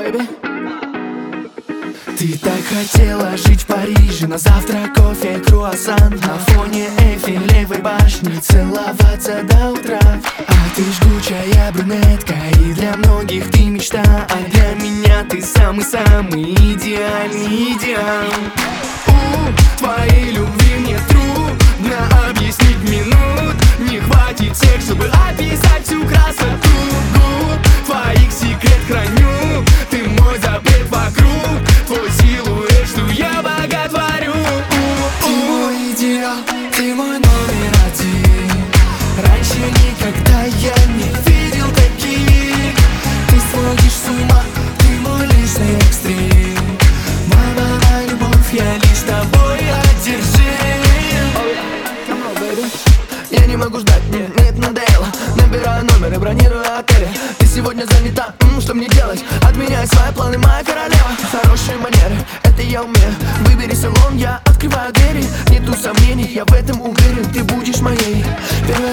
baby. Ты так хотела жить в Париже, на завтрак кофе, круассан, на фоне Эйфелевой башни целоваться до утра. А ты жгучая брюнетка, и для многих ты мечта, а для меня ты самый-самый идеальный идеал. Твоей любви мне трудно объяснить минут, не хватит всех, чтобы описать всю красоту твоих секрет храню, ты мой запрет вокруг, твой силуэт, что я боготворю. Ты мой идеал, ты мой номер один. Раньше никогда я не видел таких. Ты сводишь с ума, ты мой личный экстрим. Моя любовь, я лишь тобой одержим. Я не могу ждать, мне это надоело. Набираю номер и бронирую отели. Ты сегодня занята, что мне делать? Отменяй свои планы, моя королева. Хорошие манеры, это я умею. Выбери салон, я открываю двери. Нету сомнений, я в этом уверен. Ты будешь моей первой